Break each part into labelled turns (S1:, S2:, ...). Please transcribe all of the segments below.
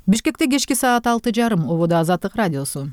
S1: Бишкекте кечки саат 6:30 обода Азаттык радиосу.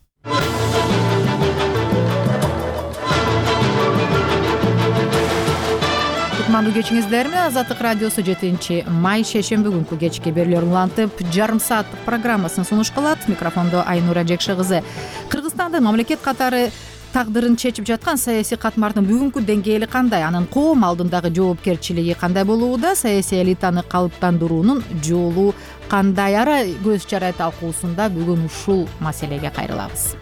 S1: Кутмандуу кечиңиздерби? Азаттык радиосу 7-май шейшемби күнкү кечки берүүлөр улантып, жарым сааттык программасын сунуш кылат. Микрофондо Айнура Жекши кызы. Кыргызстандын мамлекет катары тагдырын чечип жаткан саясий катмардын бүгүнкү деңгээли кандай? Анын коом алдындагы жоопкерчилиги кандай болууда? Саясий элитаны калыптандыруунун жолу кандай? Ара көз чарай талкуусунда бүгүн ушул маселеге кайрылабыз.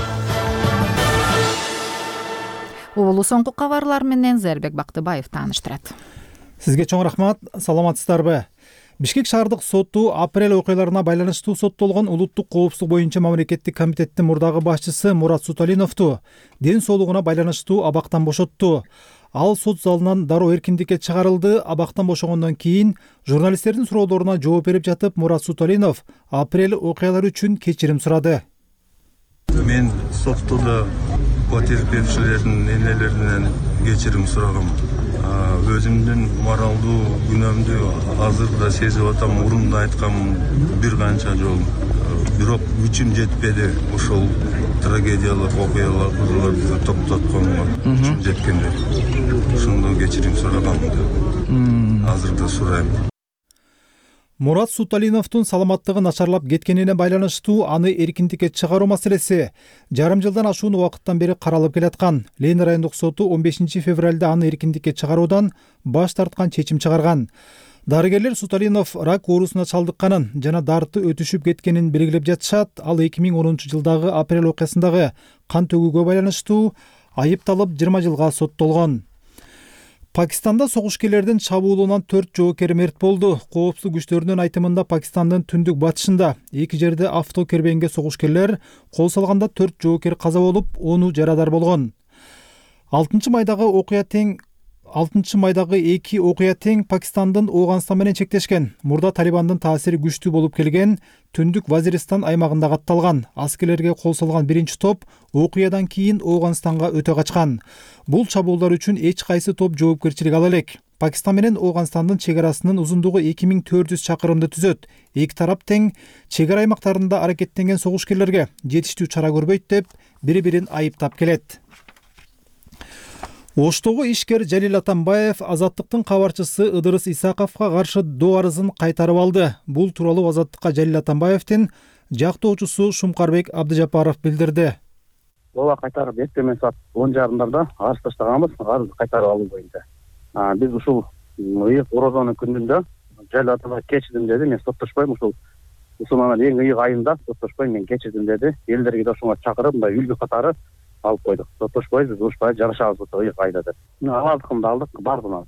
S1: Улуу соңку кабарлар менен Зербек Бактыбаев тааныштырат.
S2: Сизге чоң рахмат. Саламатсыздарбы? Бишкек шаардык соту апрель окуяларына байланыштуу соттолгон улуттук коопсуздук боюнча мамлекеттик комитеттин мурдагы башчысы Мурат Суталиновду ден соолугуна байланыштуу абактан бошотту. Ал сот залынан дароо эркиндикке чыгарылды. Абактан бошогондон кийин журналисттердин суроолоруна жооп берип жатып, Мурат Суталинов апрель окуялары үчүн кечирим сурады.
S3: Мен соттуда потерпевчилердин энелеринен кечирим сурагам. Өзүмдүн моралдуу күнөөмдү азыр да сезип атам. Мурунда айткам бир канча жолу. Бирок күчүм жетпеди ушул трагедиялык окуяларды токтотконго. Күчүм жеткенде ошондо кечирим сурагам. Азыр да сурайм.
S2: Мурат Суталиновдун саламаттыгы начарлап кеткенине байланыштуу аны эркиндикке чыгаруу маселеси жарым жылдан ашуун убакыттан бери каралып келаткан. Ленин райондук соту 15 февралда аны эркиндикке чыгаруудан баш тарткан чечим чыгарган. Дарыгерлер Суталинов рак оорусуна чалдыкканын жана дарты өтүшүп кеткенин белгилеп жатышат. Ал 2010-жылдагы апрель окуясындагы кан төгүүгө байланыштуу айыпталып 20 жылга соттолгон. Пакистанда согушкерлердин чабуулунан 4 жоокер мерт болду. Коопсуздук күчтөрүнүн айтымында Пакистандын түндүк батышында эки жерде авто кербенге согушкерлер кол салганда 4 жоокер каза болуп, 10 жарадар болгон. 6 майдагы эки окуя тең Пакистандын Ооганстан менен чектешкен. Мурда Талибандын таасири күчтүү болуп келген түндүк Вазиристан аймагында катталган. Аскерлерге кол салган биринчи топ окуядан кийин Ооганстанга өтө качкан. Бул чабуулдар үчүн эч кайсы топ жоопкерчилик ала элек. Пакистан менен Ооганстандын чек арасынын узундугу 2400 чакырымды түзөт. Эки тарап тең чек ара аймактарында аракеттенген согушкерлерге жетиштүү чара көрбөйт деп бири-бирин айыптап келет. Оштогу ишкер Жалил Атамбаев Азаттыктын кабарчысы Ыдырыс Исаковго каршы доо арызын кайтарып алды. Бул тууралуу Азаттыкка Жалил Атамбаевдин жактоочусу Шумкарбек Абдыжапаров билдирди.
S4: Ооба кайтарып эртең саат 10:30 арыз таштаганбыз, арызды кайтарып алуу боюнча. Биз ушул ыйык орозонун күнүндө Жалил Атамбаев кечирдим деди, мен соттошпойм, ушунан эң ыйык айында соттошпойм, мен кечирдим деди. Элдерге да ошоңо чакырып, мындай үлгү катары алып койдук. Соттошпойбуз, урушпай жарашабыз ошо ыйык айда деп. Алардыкын да алдык, бардыгын.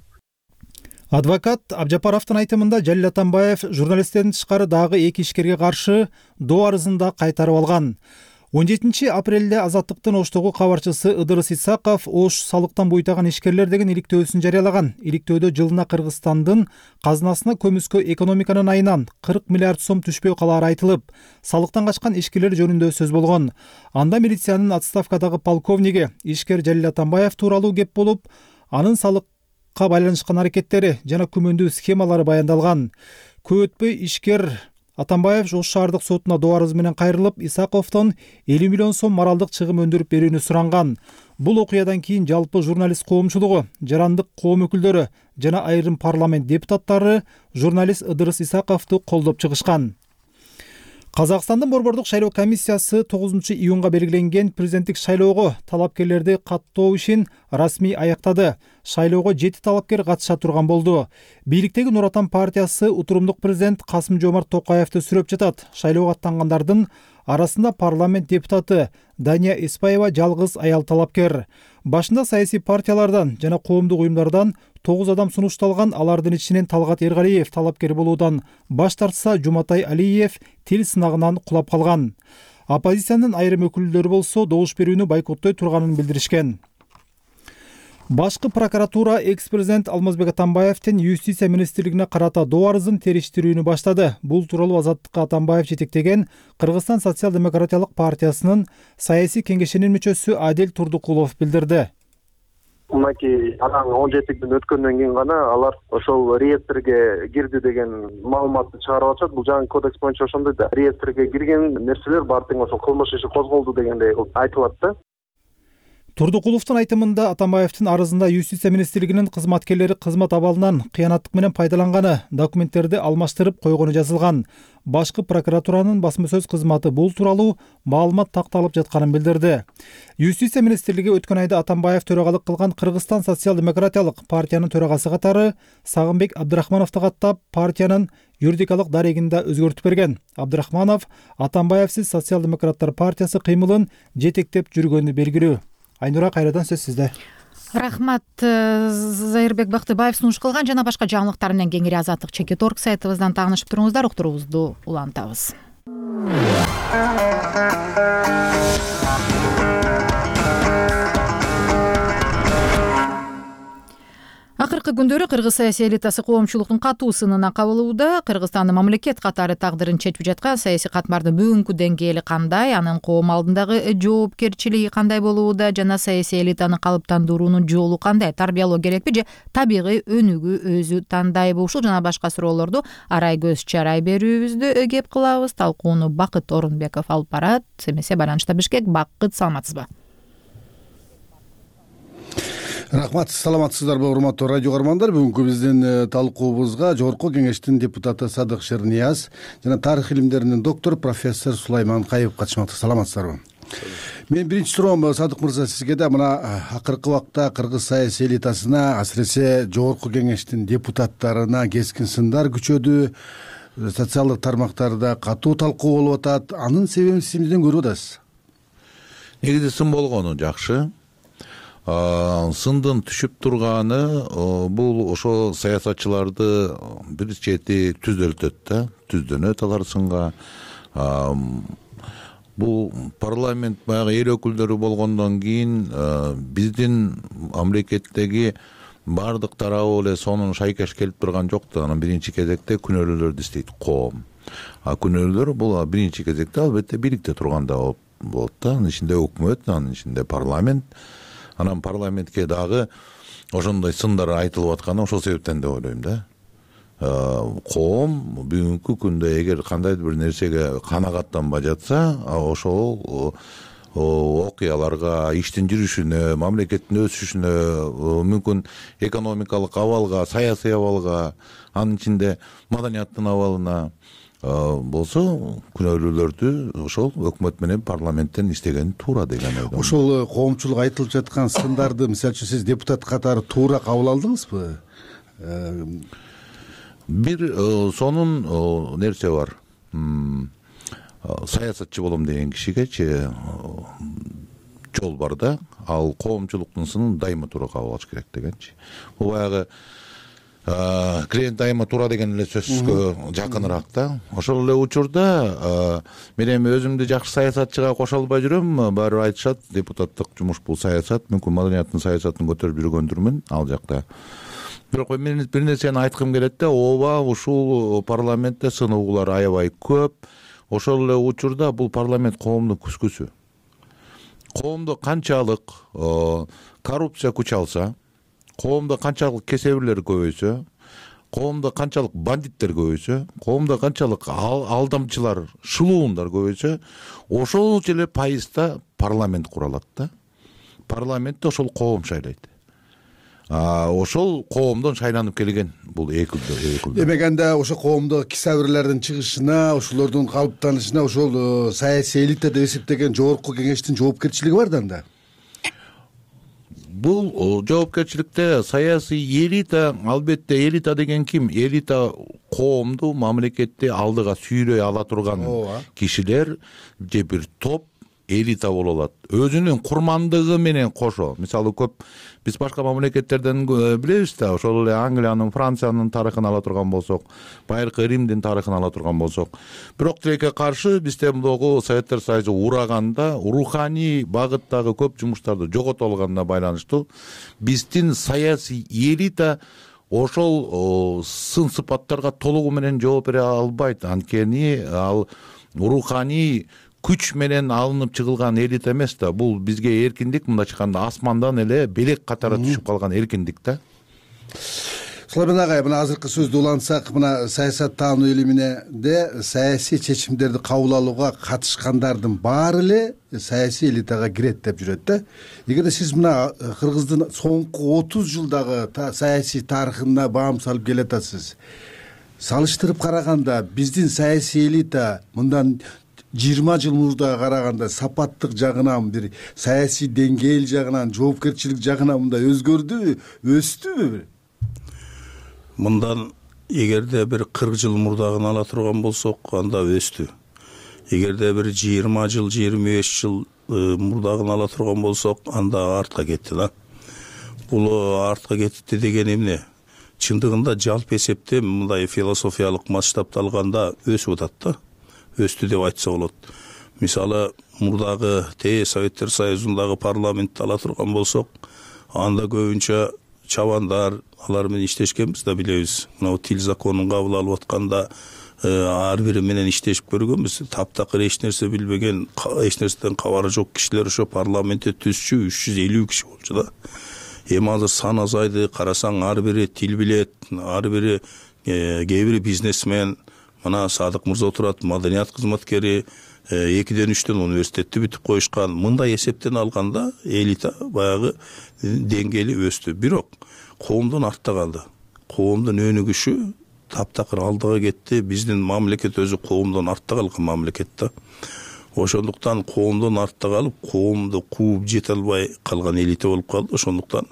S2: Адвокат Абжапаровдун айтымында Жалил Атамбаев журналисттердин тышкары дагы эки ишкерге каршы доо арызын да кайтарып алган. 17 апрелде Азаттыктын Оштогу кабарчысы Ыдырыс Исаков Ош салыктан буйтаган ишкерлер деген иликтөөсүн жарыялаган. Иликтөөдө жылына Кыргызстандын казынасына көмүскө экономиканын айынан 40 миллиард сом түшпөй калары айтылып, салыктан качкан ишкерлер жөнүндө сөз болгон. Анда милициянын отставкадагы полковниги ишкер Жалил Атамбаев тууралуу кеп болуп, анын салыкка байланышкан аракеттери жана күмөндүү схемалары баяндалган. Көп өтпөй ишкер Атамбаев Ош шаардык сотуна доо арызы менен кайрылып, Исаковдон 50 миллион сом моралдык чыгым өндүрүп берүүнү суранган. Бул окуядан кийин жалпы журналист коомчулугу, жарандык коом өкүлдөрү жана айрым парламент депутаттары журналист Ыдырыс Исаковду колдоп чыгышкан. Казакстандын Борбордук шайлоо комиссиясы 9 июнга белгиленген президенттик шайлоого талапкерлерди каттоо ишин расмий аяктады. Шайлоого 7 талапкер катыша турган болду. Бийликтеги Нур Отан партиясы утурумдук президент Касым-Жомарт Токаевди сүрөп жатат. Шайлоого аттангандардын арасында парламент депутаты Дания Эспаева жалгыз аял талапкер. Башында саясий партиялардан жана коомдук уюмдардан 9 адам сунушталган. Алардын ичинен Талгат Эргалиев талапкер болуудан баш тартса, Жуматай Алиев тил сынагынан кулап калган. Оппозициянын айрым өкүлдөрү болсо добуш берүүнү бойкоттой турганын билдиришкен. Башкы прокуратура экс-президент Алмазбек Атамбаевдин юстиция министрлигине карата доо арызын териштирүүнү баштады. Бул тууралуу Азаттыкка Атамбаев жетектеген Кыргызстан социал-демократиялык партиясынын саясий кеңешинин мүчөсү Адел Турдукулов билдирди.
S5: мынакей анан 17 күн өткөндөн кийин гана алар ошол реестрге кирди деген маалыматты чыгарып атышат. Бул жаңы кодекс боюнча ошондой да. Реестрге кирген нерселер баары тең ошол кылмыш иши козголду дегендей айтылат да.
S2: Турдукуловдун айтымында Атамбаевдин арызында Юстиция министрлигинин кызматкерлери кызмат абалынан кыянаттык менен пайдаланганы, документтерди алмаштырып койгону жазылган. Башкы прокуратуранын басма-сөз кызматы бул тууралуу маалымат такталып жатканын билдирди. Юстиция министрлиги өткөн айда Атамбаев төрагалык кылган Кыргызстан социал-демократиялык партиянын төрагасы катары Сагынбек Абдрахмановду каттап, партиянын юридикалык дарегинде өзгөртүп берген. Абдрахманов Атамбаевсиз социал-демократтар партиясы кыймылын жетектеп жүргөнү белгилүү. Айнура, кайрадан сөз сизде.
S1: Рахмат. Зайырбек Бактыбаев сунуш кылган жана башка жаңылыктар менен кеңири Азаттык /.org сайтыбыздан таанышып туруңуздар. Уктуруубузду улантабыз. Акыркы күндөрү кыргыз саясий элитасы коомчулуктун катуу сынына кабылууда. Кыргызстандын мамлекет катары тагдырын чечип жаткан саясий катмардын бүгүнкү деңгээли кандай, анын коом алдындагы жоопкерчилиги кандай болууда жана саясий элитаны калыптандыруунун жолу кандай, тарбиялоо керекпи же табигый өнүгүү өзү тандайбы? Ушул жана башка суроолорду арай көз чарай берүүбүздө кеп кылабыз. Талкууну Бакыт Орунбеков алып барат. Эмесе байланышта Бишкек. Бакыт, саламатсызбы?
S6: Рахмат, саламатсыздарбы урматтуу радио көрөрмандар. Бүгүнкү биздин талкуубузга Жогорку кеңештин депутаты Садык Шернияз жана тарых илимдеринин доктору профессор Сулайман Кайып катышмакта. Саламатсыздарбы? Мен биринчи суроом Садык мырза сизге да. Мына акыркы убакта кыргыз саясий элитасына, асыресе Жогорку кеңештин депутаттарына кескин сындар күчөдү, социалдык тармактарда катуу талкуу болуп атат. Анын себебин сиз эмнеден көрүп атасыз?
S7: Негизи сын болгону жакшы. Сындын түшүп турганы бул ошо саясатчыларды бир чети түздөлтөт да, түздөнөт алар сынга. Бул парламент баягы эл өкүлдөрү болгондон кийин биздин мамлекеттеги бардык тарабы эле сонун шайкаш келип турган жок да. Анан биринчи кезекте күнөөлүүлөрдү издейт коом. Күнөөлөр бул биринчи кезекте албетте бийликте турганда болот да. Анын ичинде өкмөт, анын ичинде парламент. Анан парламентке дагы ошондой сындар айтылып атканы ошол себептен деп ойлойм да. Коом бүгүнкү күндө эгер кандайдыр бир нерсеге канагаттанбай жатса, ошол окуяларга, иштин жүрүшүнө, мамлекеттин өсүшүнө, мүмкүн экономикалык абалга, саясий абалга, анын ичинде маданияттын абалына болсо күнөөлүүлөрдү ошол өкмөт менен парламенттен издеген туура деген ойдомун.
S6: Ошол коомчулук айтылып жаткан сындарды мисалы үчүн сиз депутат катары туура кабыл алдыңызбы?
S7: Бир сонун нерсе бар. Саясатчы болом деген кишигечи жол бар да. Ал коомчулуктун сынын дайыма туура кабыл алыш керек дегенчи. Бул баягы клиент дайыма туура деген эле сөзгө жакыныраак да. Ошол эле учурда мен эми өзүмдү жакшы саясатчыга кошо албай жүрөм. Баары бир айтышат, депутаттык жумуш бул саясат, мүмкүн маданияттын саясатын көтөрүп жүргөндүрмүн ал жакта. Бирок мен бир нерсени айткым келет да, ооба ушул парламентте сынуулар аябай көп. Ошол эле учурда бул парламент коомдун күзгүсү. Коомдо канчалык коррупция күч алса, коомдо канчалык кесебирлер көбөйсө, коомдо канчалык бандиттер көбөйсө, коомдо канчалык алдамчылар, шылуундар көбөйсө, ошол эле пайызда парламент куралат да. Парламентте ошол коом шайлайт. Ошол коомдон шайланып келген бул экүлдөр.
S6: Демек анда ошо коомдо кисабирлердин чыгышына, ошолордун калыптанышына ошол саясий элита деп эсептеген Жогорку кеңештин жоопкерчилиги бар да анда.
S7: Бул жоопкерчиликте саясий элита, албетте элита деген ким? Элита коомду, мамлекетти алдыга сүйрөй ала турган кишилер же бир топ элита боло алат. Өзүнүн курмандыгы менен кошо. Мисалы көп биз башка мамлекеттерден билебиз да, ошол эле Англиянын, Франциянын тарыхын ала турган болсок, байыркы Римдин тарыхын ала турган болсок, бирок тилекке каршы бизде мындагы Советтер Союзу ураганда, руханий багыттагы көп жумуштарды жогото алганына байланыштуу биздин саясий элита ошол сын сыпаттарга толугу менен жооп бере албайт. Анткени ал руханий күч менен алынып чыгылган элита эмес да, бул бизге эркиндик, мындайча айтканда асмандан эле белек катары түшүп калган эркиндик да.
S6: Сулайман агай, мына азыркы сөздү улантсак, мына саясат таануу илиминде саясий чечимдерди кабыл алууга катышкандардын баары эле саясий элитага кирет деп жүрөт да. Эгерде сиз мына Кыргыздын соңку 30 жылдагы саясий тарыхына баам салып келатасыз, салыштырып караганда биздин саясий элита мындан 20 жыл мурда караганда сапаттык жагынан, бир саясий деңгээл жагынан, жоопкерчилик жагынан мындай өзгөрдүбү, өстүбү?
S8: Мындан эгерде бир 40 жыл мурдагын ала турган болсок, анда өстү. Эгерде бир 20 жыл, 25 жыл мурдагын ала турган болсок, анда артка кетти да. Бул артка кетти деген эмне? Чындыгында жалпы эсепте мындай философиялык масштабта алганда өсүп атат да. Өстү деп айтса болот. Мисалы, мурдагы Советтер Союзундагы парламентти ала турган болсок, анда көбүнчө чабандар, алар менен иштешкенбиз да, билебиз. Мына тил законун кабыл алып атканда ар бири менен иштешип көргөнбүз. Таптакыр эч нерсе билбеген, эч нерседен кабары жок кишилер ошо парламентте түзчү 350 киши болчу да. Эми азыр сан азайды, карасаң ар бири тил билет, ар бири кээ бири бизнесмен, мына Садык мырза отурат, маданият кызматкери, 2-ден 3-тен университетти бүтүп коюшкан. Мындай эсептен алганда элита баягы деңгээли өстү. Бирок коомдон артта калды. Коомдун өнүгүшү таптакыр алдыга кетти. Биздин мамлекет өзү коомдон артта калган мамлекет да. Ошондуктан коомдон артта калып, коомду кууп жете албай калган элита болуп калды. Ошондуктан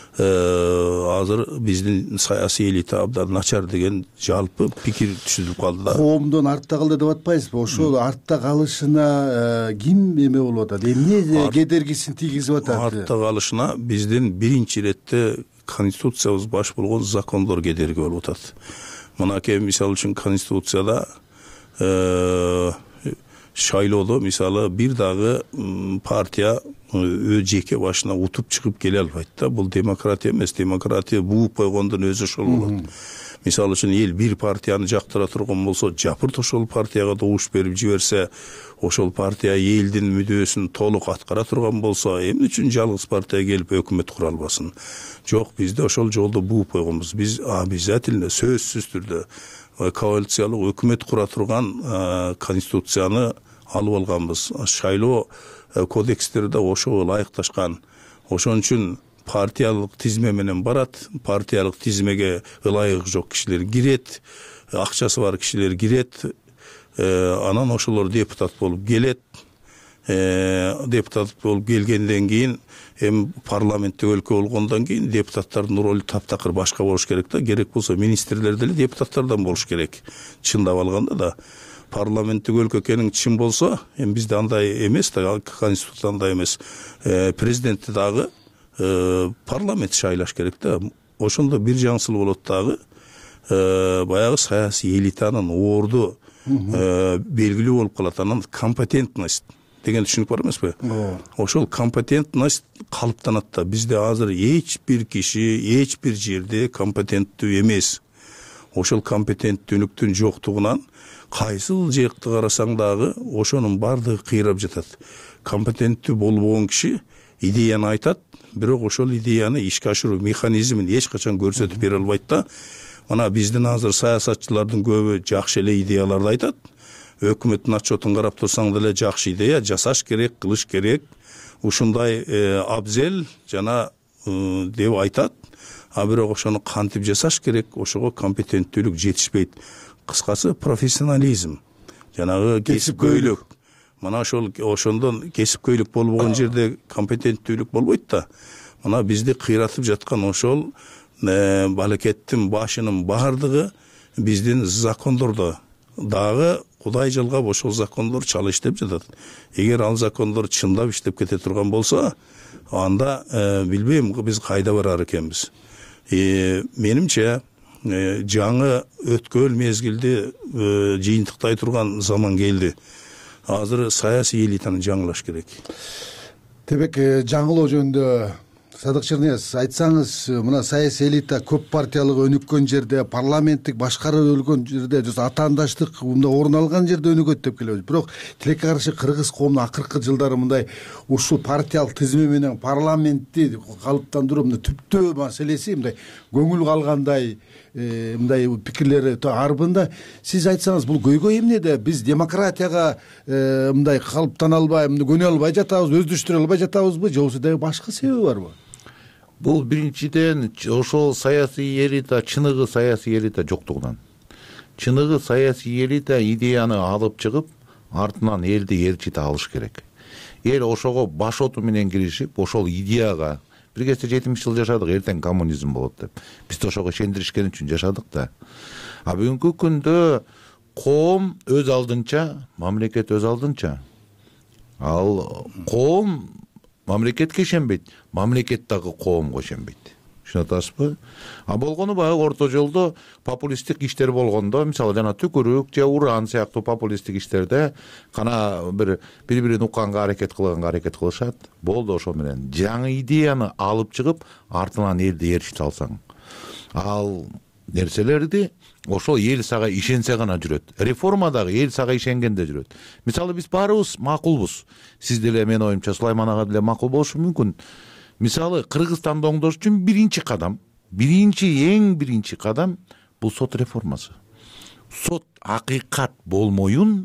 S8: азыр биздин саясий элита абдан начар деген жалпы пикир түшүлүп калды да.
S6: Коомдон артта калды деп атпайсызбы? Ошол артта калышына ким эме болуп атат? Эмне кедергисин тийгизип атат?
S8: Артта калышына биздин биринчи иретте конституциябыз баш болгон закондор кедерги болуп атат. Мынакей мисалы үчүн конституцияда шайлоодо мисалы бир дагы партия жеке башына утуп чыгып келе албайт да. Бул демократия эмес. Демократия бууп койгондун өзү ошол болот. Мисалы үчүн эл бир партияны жактыра турган болсо, жапырт ошол партияга добуш берип жиберсе, ошол партия элдин мүдөөсүн толук аткара турган болсо, эмне үчүн жалгыз партия келип өкмөт кура албасын? Жок, бизде ошол жолду бууп койгонбуз. Биз обязательно сөзсүз түрдө коалициялык өкмөт кура турган конституцияны алып алганбыз. Шайлоо кодекстерде ошого ылайыкташкан. Ошон үчүн партиялык тизме менен барат, партиялык тизмеге ылайыгы жок кишилер кирет, акчасы бар кишилер кирет, анан ошолор депутат болуп келет. Депутат болуп келгенден кийин, эми парламентте өлкө болгондон кийин депутаттардын ролу таптакыр башка болуш керек да. Керек болсо министрлер деле депутаттардан болуш керек. Чындап алганда да парламенттик өлкө экенин чын болсо, эми бизде андай эмес да, конституция андай эмес. Президентти дагы парламент шайлаш керек да. Ошондо бир жаңсыл болот дагы, баягы саясий элитанын орду белгилүү болуп калат. Анан компетентность деген түшүнүк бар эмеспи? Ошол компетентность калыптанат да. Бизде азыр эч бир киши, эч бир жерде компетенттүү эмес. Ошол компетенттүүлүктүн жоктугунан кайсыл жакты карасаң дагы ошонун бардыгы кыйрап жатат. Компетенттүү болбогон киши идеяны айтат, бирок ошол идеяны ишке ашыруу механизмин эч качан көрсөтүп бере албайт да. Мына биздин азыр саясатчылардын көбү жакшы эле идеяларды айтат. Өкмөттүн отчетун карап турсаң деле жакшы идея жасаш керек, кылыш керек. Ушундай абзел жана деп айтат. А бирок ошону кантип жасаш керек, ошого компетенттүүлүк жетишпейт. Кыскасы профессионализм, жанагы кесипкөйлүк. Мына ошондон кесипкөйлүк болбогон жерде компетенттүүлүк болбойт да. Мына бизди кыйратып жаткан ошол балекеттин башынын бардыгы биздин закондордо. Дагы Кудай жалгап ошол закондор чала иштеп жатат. Эгер ал закондор чындап иштеп кете турган болсо, анда билбейм биз кайда барар экенбиз. Менимче жаңы өткөн мезгилди жыйынтыктай турган заман келди. Азыр саясий элитаны жаңылаш керек.
S6: Демек жаңылоо жөнүндө Садык Шернияз, айтсаңыз, мына саясий элита көп партиялык өнүккөн жерде, парламенттик башкаруу өлгөн жерде, атаандаштык мындай орун алган жерде өнүгөт деп келебиз. Бирок тилекке каршы кыргыз коомунун акыркы жылдары мындай ушул партиялык тизме менен парламентти калыптандыруу мындай түптөө маселеси мындай көңүл калгандай, мындай пикирлери арбында. Сиз айтсаңыз, бул көйгөй эмнеде? Биз демократияга мындай калыптана албай, көнө албай жатабызбы, өздөштүрө албай жатабызбы, же болбосо дагы башка себеби барбы?
S7: Бул биринчиден ошол саясий элита, чыныгы саясий элита жоктугунан. Чыныгы саясий элита идеяны алып чыгып, артынан элди ээрчите алыш керек. Эл ошого баш оту менен киришип, ошол идеяга бир кезде 70 жыл жашадык, эртең коммунизм болот деп. Бизди ошого ишендиришкен үчүн жашадык да. А бүгүнкү күндө коом өз алдынча, мамлекет өз алдынча. Ал коом мамлекетке ишенбейт, мамлекет дагы коомго ишенбейт. Түшүнүп атасызбы? А болгону баягы орто жолдо популисттик иштер болгондо, мисалы жана түкүрүк же уран сыяктуу популисттик иштерде кана бири-бирин укканга аракет кылышат. Болду, ошо менен жаңы идеяны алып чыгып, артынан элди ээрчите алсаң. Ал нерселерди ошол эл сага ишенсе гана жүрөт. Реформа дагы эл сага ишенгенде жүрөт. Мисалы биз баарыбыз макулбуз. Сиз деле, мен оюмча, Сулайман ага деле макул болушу мүмкүн. Мисалы Кыргызстанды оңдош үчүн эң биринчи кадам бул сот реформасы. Сот акыйкат болмоюн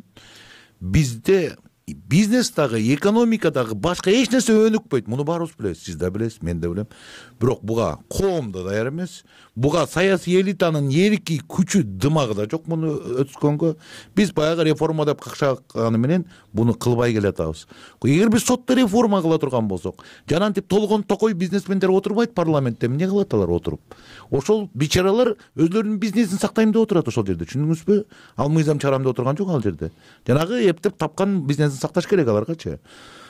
S7: бизде бизнес дагы, экономика дагы, башка эч нерсе өнүкпөйт. Муну баарыбыз билебиз, сиз да билесиз, мен да билем. Бирок буга коом да даяр эмес. Буга саясий элитанын эрки күчү, дымагы да жок муну өткөнгө. Биз баягы реформа деп какшаганы менен буну кылбай келатабыз. Эгер биз сотто реформа кыла турган болсок, жанантип толгон токой бизнесмендер отурбайт парламентте, эмне кылат алар отуруп? Ошол бичаралар өзлөрүнүн бизнесин сактайм деп отурат ошол жерде, түшүндүңүзбү? Ал мыйзам чыгарам деп отурган жок ал жерде. Жанагы эптеп тапкан бизнесин сакташ керек аларгачы.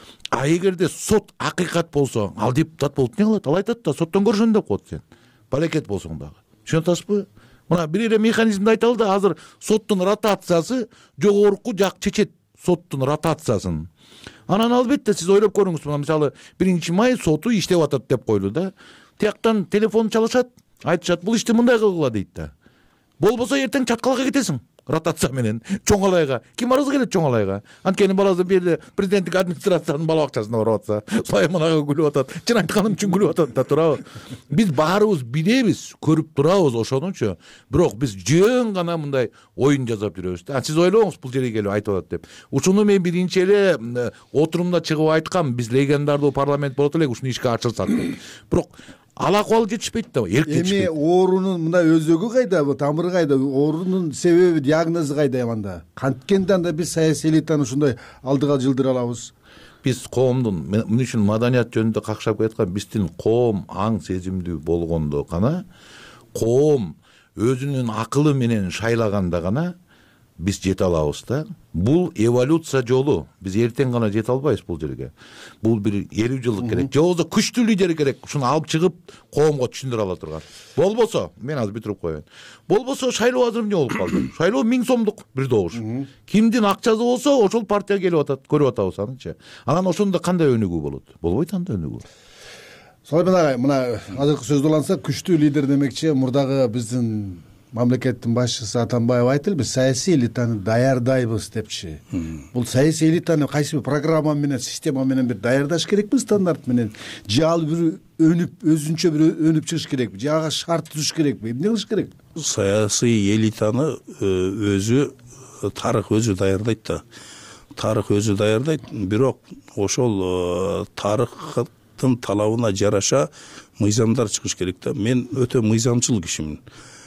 S7: А эгерде сот акыйкат болсо, ал депутат болуп эмне кылат? Ал айтат да, соттон көршөн деп коет сен. Балекет болсоң дагы. Түшүнүп атасызбы? Мына бир эле механизмди айталы да, азыр соттун ротациясы жогорку жак чечет, соттун ротациясын. Анан албетте сиз ойлоп көрүңүз, мына мисалы 1-май соту иштеп атат деп койлу да. Тияктан телефон чалышат, айтышат, бул ишти мындай кылгыла дейт да. Болбосо эртең Чаткалга кетесиң. Ротация менен Чоңалайга. Ким арызы келет Чоңалайга? Анткени баласы берди президенттик администрациянын бала бакчасына барып атса, Сулайман ага күлүп атат. Чын айтканым үчүн күлүп атат да, турабы? Биз баарыбыз билебиз, көрүп турабыз ошонучу. Бирок биз жөн гана мындай оюн жасап жүрөбүз да. Сиз ойлоңуз, бул жерге келип айтып атат деп. Ушуну мен биринчи эле отурумда чыгып айткам, биз легендардуу парламент болот элек, ушуну ишке ашырсак деп. Бирок ал акыбал жетишпейт да, эрк жетишпейт.
S6: Эми оорунун мындай өзөгү кайда, тамыры кайда, оорунун себеби, диагнозу кайда анда? Канткенде анда биз саясий элитаны ушундай алдыга жылдыра алабыз?
S7: Биз коомдун, мен үчүн маданият жөнүндө какшап кеткан, биздин коом аң сезимдүү болгондо гана, коом өзүнүн акылы менен шайлаганда гана биз жете алабыз да. Бул эволюция жолу. Биз эртең гана жете албайбыз бул жерге. Бул бир 50 жылдык керек. Же болбосо күчтүү лидер керек. Ушуну алып чыгып коомго түшүндүрө ала турган. Болбосо, мен азыр бүтүрүп коеюн. Болбосо шайлоо азыр эмне болуп калды? Шайлоо 1000 сомдук бир добуш. Кимдин акчасы болсо, ошол партия келип атат, көрүп атабыз анычы. Анан ошондо кандай өнүгүү болот? Болбойт анда өнүгүү.
S6: Сулайман агай, мына азыркы сөздү улантсак, күчтүү лидер демекчи, мурдагы биздин мамлекеттин башчысы Атамбаев айтылды, биз саясий элитаны даярдайбыз депчи. Бул саясий элитаны кайсы бир программа менен, система менен бир даярдаш керекпи, стандарт менен? Же ал бир өзүнчө бир өнүп чыгыш керекпи? Же ага шарт түзүш керекпи? Эмне кылыш керек?
S8: Саясий элитаны өзү тарых өзү даярдайт да. Тарых өзү даярдайт, бирок ошол тарыхтын талабына жараша мыйзамдар чыгыш керек да. Мен өтө мыйзамчыл кишимин.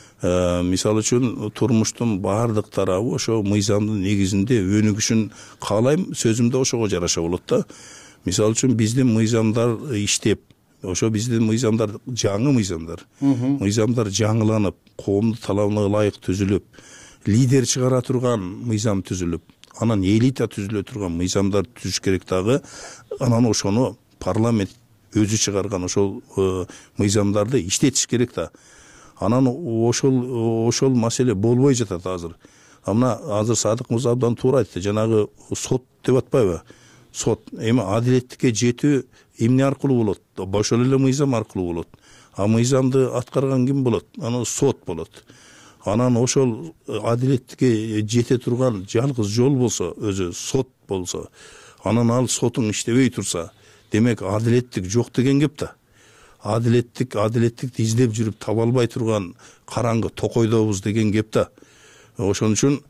S8: Мисалы үчүн турмуштун баардык тарабы ошо мыйзамдын негизинде өнүгүшүн каалайм, сөзүм да ошого жараша болот да. Мисалы үчүн биздин мыйзамдар иштеп, ошо биздин мыйзамдар жаңы мыйзамдар. Мыйзамдар жаңыланып, коомдун талабына ылайык түзүлүп, лидер чыгара турган мыйзам түзүлүп, анан элита түзүлө турган мыйзамдар түзүш керек дагы. Анан ошону парламент өзү чыгарган ошол мыйзамдарды иштетиш керек да. Анан ошол маселе болбой жатат азыр. Мына азыр Садык мырза абдан туура айтты. Жанагы сот деп атпайбы? Сот эми адилеттикке жетүү эмне аркылуу болот? Ошол эле мыйзам аркылуу болот. А мыйзамды аткарган ким болот? Анан сот болот. Анан ошол адилеттикке жете турган жалгыз жол болсо, өзү сот болсо, анан ал сотуң иштебей турса, демек адилеттик жок деген кеп да. Адилеттикти издеп жүрүп таба албай турган караңгы токойдобуз деген кеп да. Ошон үчүн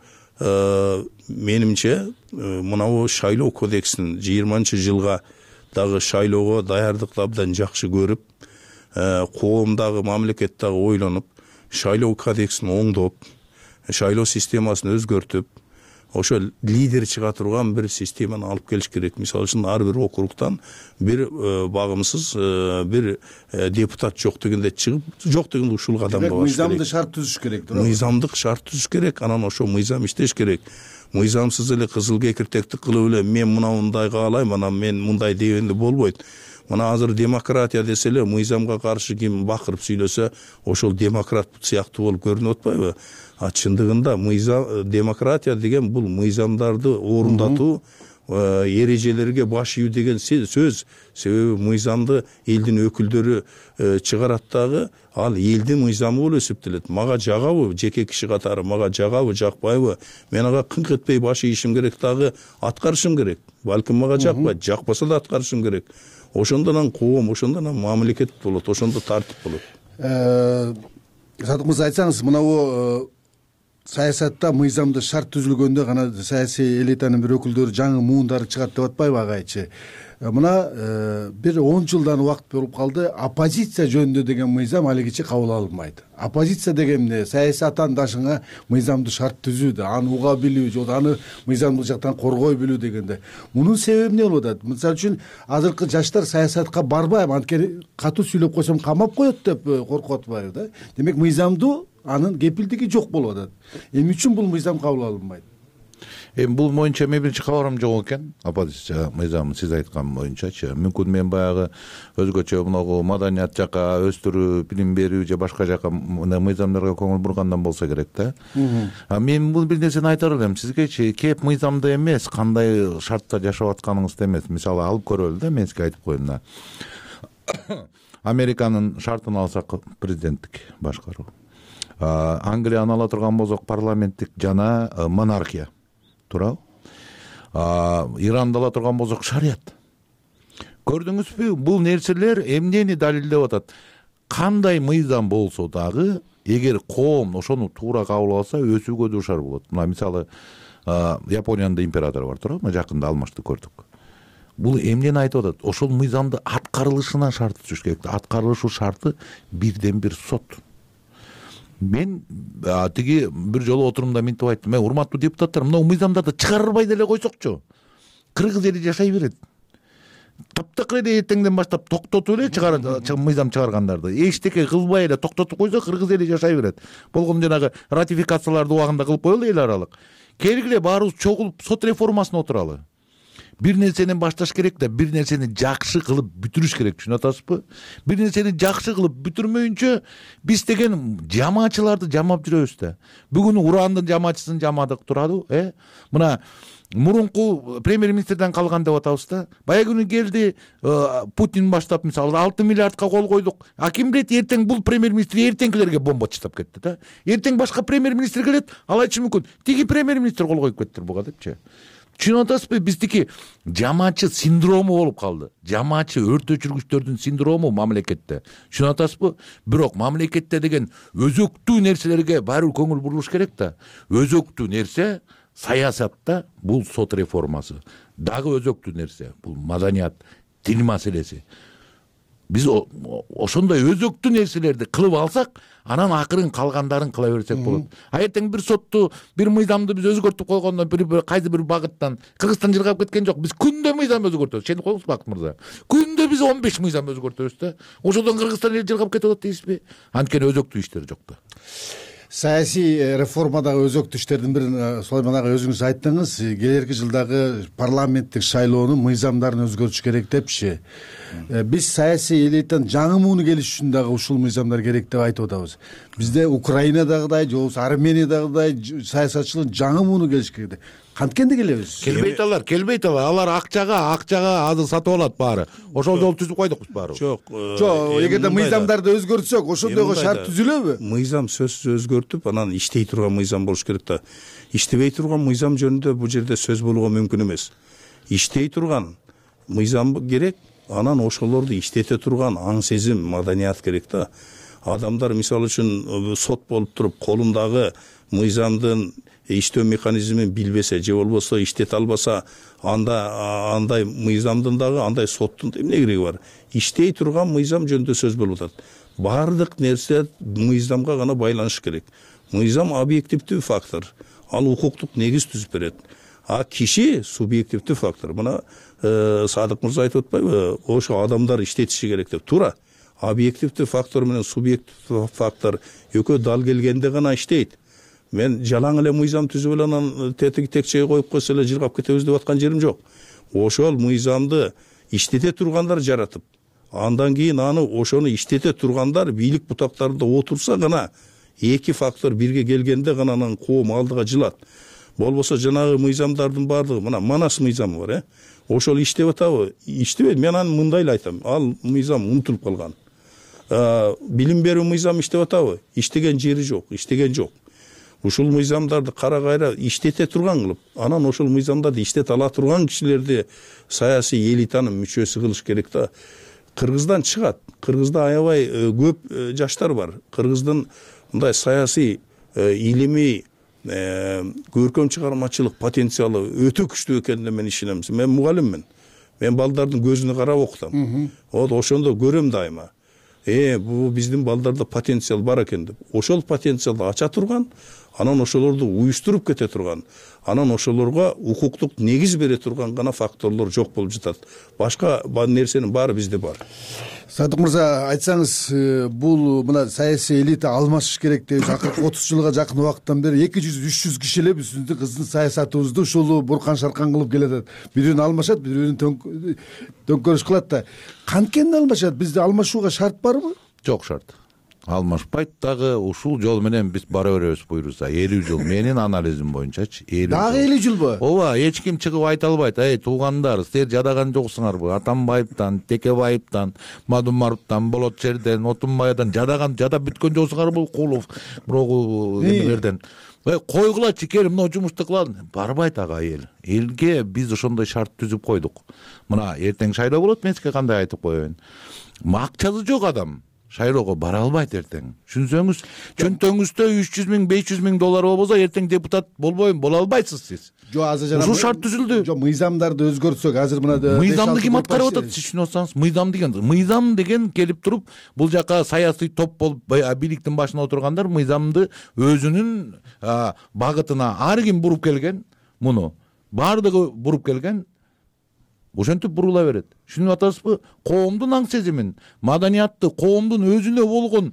S8: менимче мынабу шайлоо кодексин 20-жылга дагы шайлоого даярдыкты абдан жакшы көрүп, коомдагы, мамлекеттагы ойлонуп, шайлоо кодексин оңдоп, шайлоо системасын өзгөртүп, ошо лидер чыга турган бир системаны алып келиш керек. Мисалы үчүн ар бир округтан бир багымсыз бир депутат жок дегенде чыгып, жок дегенде ушул кадамга басыш керек.
S6: Мыйзамды шарт түзүш керек, туурабы?
S8: Мыйзамдык шарт түзүш керек, анан ошо мыйзам иштеш керек. Мыйзамсыз эле кызыл кекиртектик кылып эле мен мындай каалайм, анан мен мындай дегенде болбойт. Мына азыр демократия десе эле мыйзамга каршы ким бакырып сүйлөсө, ошол демократ сыяктуу болуп көрүнүп атпайбы? А чындыгында демократия деген бул мыйзамдарды орундатуу, эрежелерге баш ийүү деген сөз. Себеби мыйзамды элдин өкүлдөрү чыгарат дагы, ал элдин мыйзамы болуп эсептелет. Мага жагабы, жеке киши катары мага жагабы, жакпайбы, мен ага кыңк этпей баш ийишим керек дагы, аткарышым керек. Балким мага жакпайт, жакпаса да аткарышым керек. Ошондон коом, ошондон мамлекет болот, ошондо тартип болот.
S6: Садык мырза, айтсаңыз, мынабу саясатта мыйзамды шарт түзүлгөндө гана саясий элитанын бир өкүлдөрү жаңы муундары чыгат деп атпайбы агайчы? Мына бир 10 жылдан убакыт болуп калды, оппозиция жөнүндө деген мыйзам алигиче кабыл алынбайт. Оппозиция деген эмне? Саясий атаандашыңа мыйзамды шарт түзүүдө, аны уга билүү, же аны мыйзамдык жактан коргой билүү дегенде. Мунун себеби эмне болуп атат? Мисалы үчүн азыркы жаштар саясатка барбайм, анткени катуу сүйлөп койсом камап коет деп коркуп атпайбы да? Демек мыйзамдуу анын кепилдиги жок болуп атат. Эмне үчүн бул мыйзам кабыл алынбайт?
S7: Бул боюнча мен биринчи кабарым жок экен, оппозиция мыйзамы сиз айткан боюнчачы. Мүмкүн мен баягы өзгөчө мынагу маданият жака, өстүрүү, билим берүү же башка жака мыйзамдарга көңүл бургандан болсо керек да. Мен бул бир нерсени айтар элем сизгечи, кеп мыйзамда эмес, кандай шартта жашап атканыңызда эмес. Мисалы алып көрөлү да, мен сизге айтып коеюн да. Американын шартын алсак, президенттик башкаруу. Англияны ала турган болсок, парламенттик жана монархия. Туурабы? Иранды ала турган болсок, шарият. Көрдүңүзбү? Бул нерселер эмнени далилдеп атат? Кандай мыйзам болсо дагы, эгер коом ошону туура кабыл алса, өсүүгө дуушар болот. Мына мисалы, Япониянын да императору бар, туурабы? Жакында алмашты көрдүк. Бул эмнени айтып атат? Ошол мыйзамды аткарылышына шарт түзүш керек. Аткарылышы шарты бирден бир сот. Мен тиги бир жолу отурумда мынтип айттым: урматтуу депутаттар, мына мыйзамдарды чыгарбай деле койсокчу, кыргыз эли жашай берет. Таптакыр эле эртеңден баштап токтотуп эле мыйзам чыгаргандарды эчтеке кылбай эле токтотуп койсо, кыргыз эли жашай берет. Болгону жанагы ратификацияларды убагында кылып коелу эл аралык. Келгиле баарыбыз чогулуп сот реформасына отуралы. Бир нерсени башташ керек да, бир нерсени жакшы кылып бүтүрүш керек, түшүнүп атасызбы? Бир нерсени жакшы кылып бүтүрмөйүнчө биз деген жамаачыларды жамап жүрөбүз да. Бүгүн Урандын жамаачысын жамадык, турады. Мына мурунку премьер-министрден калган деп атабыз да. Баягы күнү келди Путин баштап, мисалы 6 миллиардка кол койдук. А ким билет, эртең бул премьер-министр эртеңкилерге бомба чыштап кетти да. Эртең башка премьер-министр келет, ал айтышы мүмкүн: тиги премьер-министр кол коюп кетти буга депчи. Түшүнүп атасызбы? Биздики жамаачы синдрому болуп калды. Жамаачы өрт өчүргүчтөрдүн синдрому мамлекетте. Түшүнүп атасызбы? Бирок мамлекетте деген өзөктүү нерселерге баары көңүл бурулуш керек да. Өзөктүү нерсе саясатта бул сот реформасы. Дагы өзөктүү нерсе бул маданият, тил маселеси. Биз ошондой өзөктүү нерселерди кылып алсак, анан акырын калгандарын кыла берсек болот. А эртең бир сотту, бир мыйзамды биз өзгөртүп койгондон, кайсы бир багыттан Кыргызстан жыргап кеткен жок. Биз күндө мыйзам өзгөртөбүз. Ченip коюңуз Бакыт мырза. Күндө биз 15 мыйзам өзгөртөбүз да. Ошодон Кыргызстан эл жыргап кетип атат дейсизби? Анткени өзөктүү иштер жок да.
S6: Саясий реформадагы өзөктүү иштердин бирин Сулайман ага өзүңүз айттыңыз. Келерки жылдагы парламенттик шайлоонун мыйзамдарын өзгөртүш керек депчи. Биз саясий элитанын жаңы мууну келиш үчүн дагы ушул мыйзамдар керек деп айтып атабыз. Бизде Украинадагыдай, же болбосо Армениядагыдай саясатчылын жаңы мууну келиш керек. канткенде келебиз?
S7: келбейт алар акчага азыр сатып алат баары. Ошол жолу түзүп койдук биз баары.
S8: Жок,
S6: эгерде мыйзамдарды өзгөртсөк ошондойго шарт түзүлөбү?
S8: Мыйзам сөзсүз өзгөртүп, анан иштей турган мыйзам болуш керек да. Иштебей турган мыйзам жөнүндө бул жерде сөз болууга мүмкүн эмес. Иштей турган мыйзам керек, анан ошолорду иштете турган аң сезим, маданият керек да. Адамдар мисалы үчүн сот болуп туруп колундагы мыйзамдын иштөө механизмин билбесе же болбосо иштете албаса, андай мыйзамдын дагы, андай соттун эмне кереги бар? Иштей турган мыйзам жөнүндө сөз болуп атат. Бардык нерсе мыйзамга гана байланыш керек. Мыйзам объективдүү фактор, ал укуктук негиз түзүп берет. А киши субъективдүү фактор. Мына Садык мырза айтып атпайбы? Ошо адамдар иштетиши керек деп. Туура. Объективдүү фактор менен субъективдүү фактор экөө дал келгенде гана иштейт. Мен жалаң эле мыйзам түзүп эле анан текчеге коюп койсо эле жыргап кетебиз деп аткан жерим жок. Ошол мыйзамды иштете тургандар жаратып, андан кийин аны ошону иштете тургандар бийлик бутактарында отурса гана эки фактор бирге келгенде гана анан коом алдыга жылат. Болбосо жанагы мыйзамдардын баардыгы, мына Манас мыйзамы бар, ошол иштеп атабы? Иштебейт. Мен аны мындай эле айтам. Ал мыйзам унутулуп калган. Билим берүү мыйзамы иштеп атабы? Иштеген жери жок, иштеген жок. Ушул мыйзамдарды кара кайра иштете турган кылып, анан ошол мыйзамдарды иштете ала турган кишилерди саясий элитанын мүчөсү кылыш керек да. Кыргыздан чыгат. Кыргызда аябай көп жаштар бар. Кыргыздын мындай саясий, илимий, көркөм чыгармачылык потенциалы өтө күчтүү экенине мен ишенем. Мен мугалиммин. Мен балдардын көзүнө карап окутам. Ошондо көрөм дайыма. Бул биздин балдарда потенциал бар экен деп. Ошол потенциалды ача турган, анан ошолорду уюштуруп кете турган, анан ошолорго укуктук негиз бере турган гана факторлор жок болуп жатат. Башка нерсенин баары бизде бар.
S6: Садык мырза, айтсаңыз, бул мына саясий элита алмашыш керек деп акыркы 30 жылга жакын убакыттан бери 200-300 киши эле биздин кыздын саясатыбызды ушул буркан шаркан кылып келатат. Бирөөнү алмашат, бирөөнү төңкөрүш кылат да. Канткенде алмашат? Бизде алмашууга шарт барбы?
S7: Жок шарт. Алмашпайт дагы. Ушул жол менен биз бара беребиз буйруса. 50 жыл менин анализим боюнчачы.
S6: Дагы 50 жылбы?
S7: Ооба, эч ким чыгып айта албайт. Туугандар, силер жадаган жоксуңарбы? Атамбаевден, Текебаевден, Мадумаровдон, Болотчерден, Отунбайдан жадап бүткөн жоксуңарбы? Кулов, бирок эмелерден. Койгулачы, кел мына жумушту кылалы. Барбайт ага эл. Элге биз ошондой шарт түзүп койдук. Мына эртең шайлоо болот, мен сизге кандай айтып коеюн. Акчасы жок адам шайлоого бара албайт эртең. Түшүнсөңүз, чөнтөңүздө 300 000, 500 000 доллар болбосо эртең депутат боло албайсыз сиз.
S6: Жок, азыр жана
S7: ушул шарт түзүлдү.
S6: Жок, мыйзамдарды өзгөртсөк, азыр мына
S7: мыйзамды ким аткарып атат, сиз түшүнүп атсаңыз? Мыйзам деген келип туруп, бул жака саясий топ болуп бийликтин башына отургандар мыйзамды өзүнүн багытына ар ким буруп келген, муну баардыгы буруп келген, ошентип бурула берет. Түшүнүп атасызбы? Коомдун аң сезимин, маданиятты, коомдун өзүнө болгон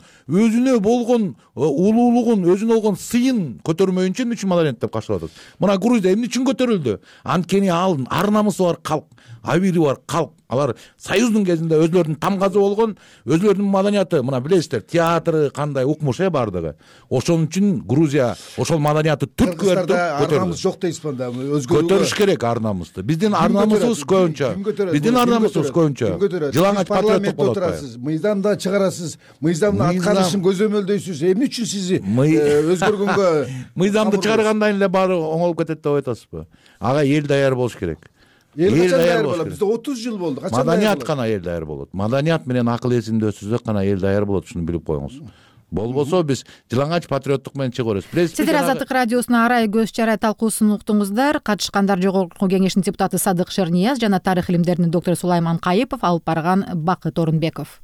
S7: улуулугун, өзүнө болгон сыйын көтөрмөйүнчө эмне үчүн маданият деп каршылап атат? Мына Грузия эмне үчүн көтөрүлдү? Анткени ал ар намысы бар калк, абийри бар калк. Алар союздун кезинде өзлөрүнүн тамгазы болгон, өзлөрүнүн маданияты, мына билесиздер, театры кандай укмуш бардыгы. Ошон үчүн Грузия ошол маданиятты түрткү берип
S6: ар намыс жок дейсизби анда?
S7: Көтөрүш керек ар намысты. Биздин ар намысыбыз көбүнчө. Биздин ар намысыбыз көбүнчө жылаңач патриоттук болот.
S6: Мыйзамда чыгарасыз, мыйзамдын аткарышын көзөмөлдөйсүз. Эмне үчүн сиз өзгөргөнгө
S7: мыйзамды чыгаргандан эле баары оңолуп кетет деп айтасызбы? Ага эл даяр болуш керек.
S6: Эл качан даяр болот? Бизде 30 жыл болду. Качан
S7: маданият гана эл даяр болот. Маданият менен акыл эсинде өтсөзөк гана эл даяр болот, ушуну билип коюңуз. Болбосо биз жылаңач патриоттук менен чыга беребиз.
S1: Сиздер Азаттык радиосунун арай көз чарай талкуусун уктуңуздар. Катышкандар Жогорку Кеңештин депутаты Садык Шернияз жана тарых илимдеринин доктору Сулайман Кайыпов, алып барган Бакыт Орунбеков.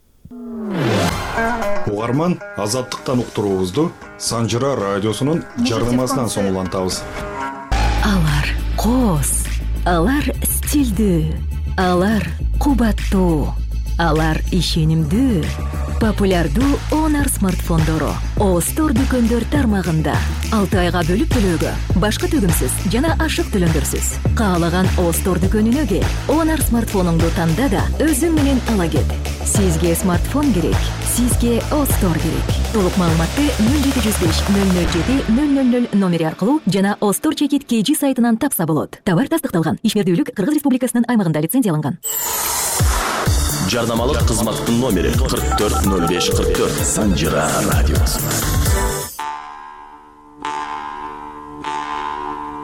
S9: Угарман, Азаттыктан уктуруубузду Санжыра радиосунун жарнамасынан соң улантабыз.
S10: Алар коз, алар стилдүү, алар кубаттуу, алар ишенимдүү. Популярдуу Honor смартфондору Остор дүкөндөр тармагында 6 айга бөлүп төлөөгө, башка төгүмсүз жана ашык төлөндөрсүз. Каалаган Остор дүкөнүнө кел. Honor смартфонуңду танда да өзүң менен ала кет. Сизге смартфон керек, сизге Остор керек. Толук маалыматты 0705 007 000 номери аркылуу жана Остор чекит KG сайтынан тапса болот. Товар тастыкталган. Ишмердүүлүк Кыргыз Республикасынын аймагында лицензияланган.
S11: Жарнамалык кызматтын номери 440544 Санжира радиосу.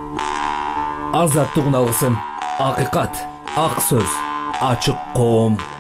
S12: Азаттык алгысын, акыйкат, ак сөз, ачык коом.